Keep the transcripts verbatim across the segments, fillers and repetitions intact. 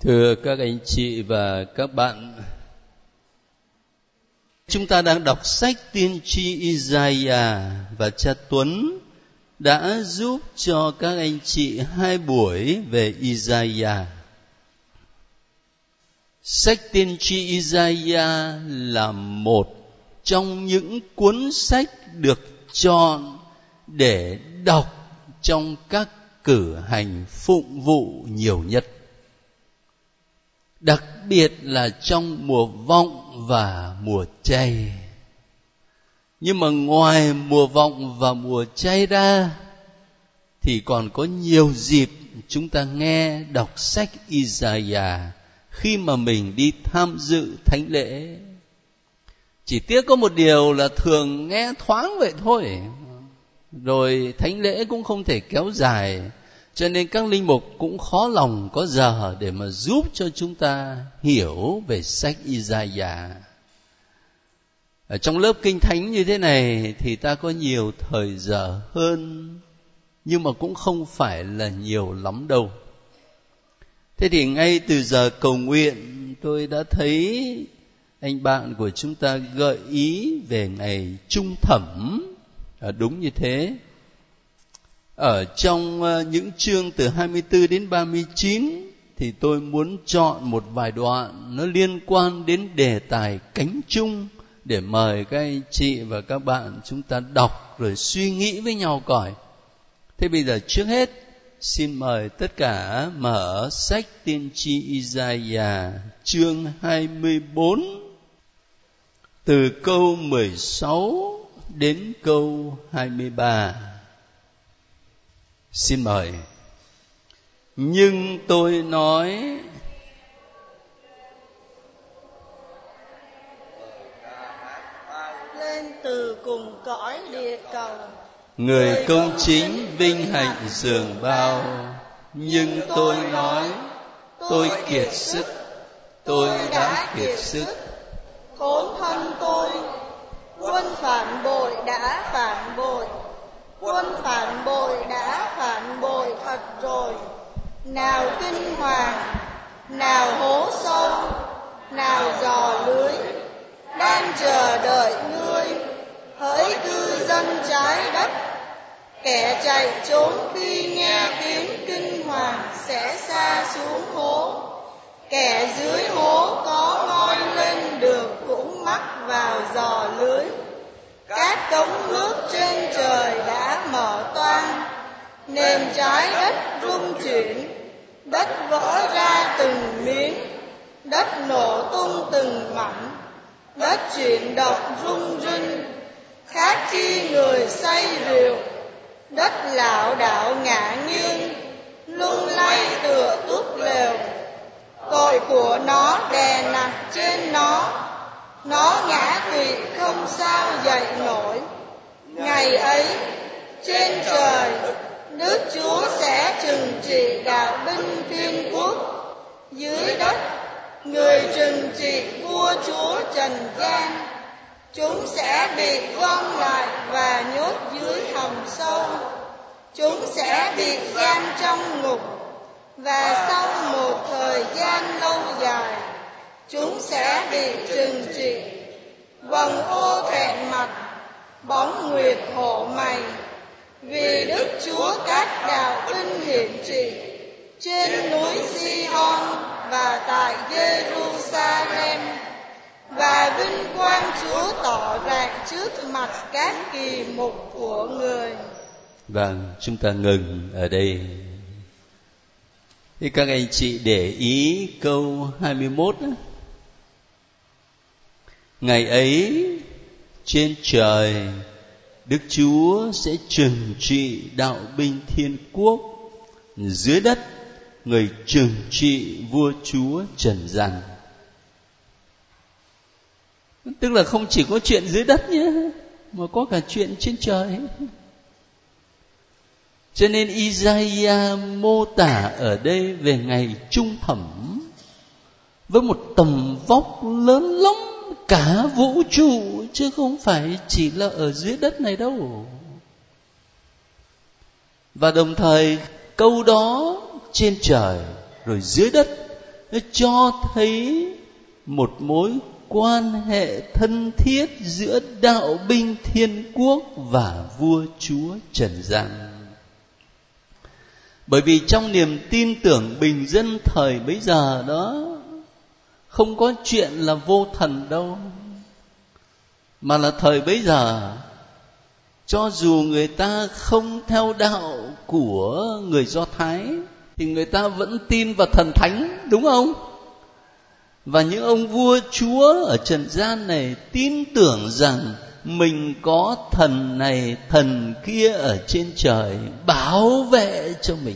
Thưa các anh chị và các bạn, chúng ta đang đọc sách tiên tri Isaiah và cha Tuấn đã giúp cho các anh chị hai buổi về Isaiah. Sách tiên tri Isaiah là một trong những cuốn sách được chọn để đọc trong các cử hành phụng vụ nhiều nhất, đặc biệt là trong mùa vọng và mùa chay. Nhưng mà ngoài mùa vọng và mùa chay ra thì còn có nhiều dịp chúng ta nghe đọc sách Isaiah khi mà mình đi tham dự thánh lễ. Chỉ tiếc có một điều là thường nghe thoáng vậy thôi, rồi thánh lễ cũng không thể kéo dài, cho nên các linh mục cũng khó lòng có giờ để mà giúp cho chúng ta hiểu về sách Isaiah. Ở trong lớp kinh thánh như thế này thì ta có nhiều thời giờ hơn, nhưng mà cũng không phải là nhiều lắm đâu. Thế thì ngay từ giờ cầu nguyện, tôi đã thấy anh bạn của chúng ta gợi ý về ngày trung thẩm. À, đúng như thế. Ở trong những chương từ hai mươi tư đến ba mươi chín thì tôi muốn chọn một vài đoạn nó liên quan đến đề tài cánh chung để mời các anh chị và các bạn chúng ta đọc rồi suy nghĩ với nhau coi. Thế bây giờ trước hết xin mời tất cả mở sách tiên tri Isaiah chương hai mươi bốn từ câu mười sáu đến câu hai mươi ba. Xin mời. Nhưng tôi nói, lên từ cùng cõi địa cầu, người công chính vinh hạnh dường bao. Nhưng tôi nói, tôi kiệt sức, tôi đã kiệt sức. khốn thân tôi, quân phản bội đã phản bội, quân phản bội đã phản bội thật rồi. Nào kinh hoàng, nào hố sâu, nào giò lưới, đang chờ đợi ngươi, hỡi cư dân trái đất. Kẻ chạy trốn khi nghe tiếng kinh hoàng sẽ sa xuống hố, kẻ dưới hố có ngoi lên được cũng mắc vào giò lưới. Các cống nước trên trời đã mở toang, nền trái đất rung chuyển, đất vỡ ra từng miếng, đất nổ tung từng mảnh, đất chuyển động rung rinh, khác chi người say rượu. Đất lảo đảo ngả nghiêng, lung lay tựa túp lều. Tội của nó đè nặng trên nó, nó ngã quỵ không sao dậy nổi. Ngày ấy trên trời, Đức Chúa sẽ trừng trị đạo binh thiên quốc. Dưới đất, người trừng trị vua chúa trần gian. Chúng sẽ bị gom lại và nhốt dưới hầm sâu. Chúng sẽ bị giam trong ngục, và sau một thời gian lâu dài, chúng sẽ bị trừng trị. Vầng ô thẹn mặt, bóng nguyệt hổ mày, vì Đức Chúa các đạo binh hiển trị trên núi Si-hon và tại Giê-ru-sa-lem, và vinh quang Chúa tỏ rạng trước mặt các kỳ mục của người. Vâng, chúng ta ngừng ở đây. Thì các anh chị để ý câu hai mươi mốt đó. Ngày ấy trên trời, Đức Chúa sẽ trừng trị đạo binh thiên quốc. Dưới đất, người trừng trị vua chúa trần gian. Tức là không chỉ có chuyện dưới đất nhé, mà có cả chuyện trên trời. Cho nên Isaiah mô tả ở đây về ngày trung thẩm với một tầm vóc lớn lắm cả vũ trụ, chứ không phải chỉ là ở dưới đất này đâu. Và đồng thời câu đó trên trời rồi dưới đất nó cho thấy một mối quan hệ thân thiết giữa đạo binh thiên quốc và vua chúa trần gian. Bởi vì trong niềm tin tưởng bình dân thời bấy giờ đó, không có chuyện là vô thần đâu, mà là thời bấy giờ cho dù người ta không theo đạo của người Do Thái thì người ta vẫn tin vào thần thánh, đúng không? Và những ông vua chúa ở trần gian này tin tưởng rằng mình có thần này thần kia ở trên trời bảo vệ cho mình.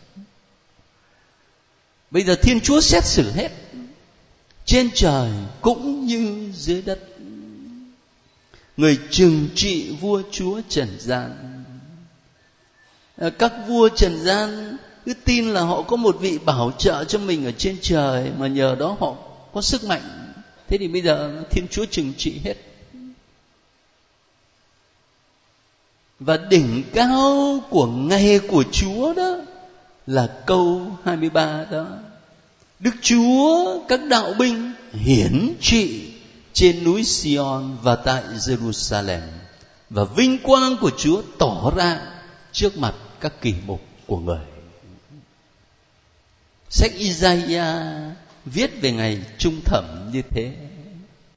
Bây giờ Thiên Chúa xét xử hết, trên trời cũng như dưới đất. Người trừng trị vua chúa trần gian. Các vua trần gian cứ tin là họ có một vị bảo trợ cho mình ở trên trời, mà nhờ đó họ có sức mạnh. Thế thì bây giờ Thiên Chúa trừng trị hết. Và đỉnh cao của ngày của Chúa đó là câu hai mươi ba đó: Đức Chúa các đạo binh hiển trị trên núi Sion và tại Jerusalem, và vinh quang của Chúa tỏ ra trước mặt các kỳ mục của người. Sách Isaiah viết về ngày trung thẩm như thế.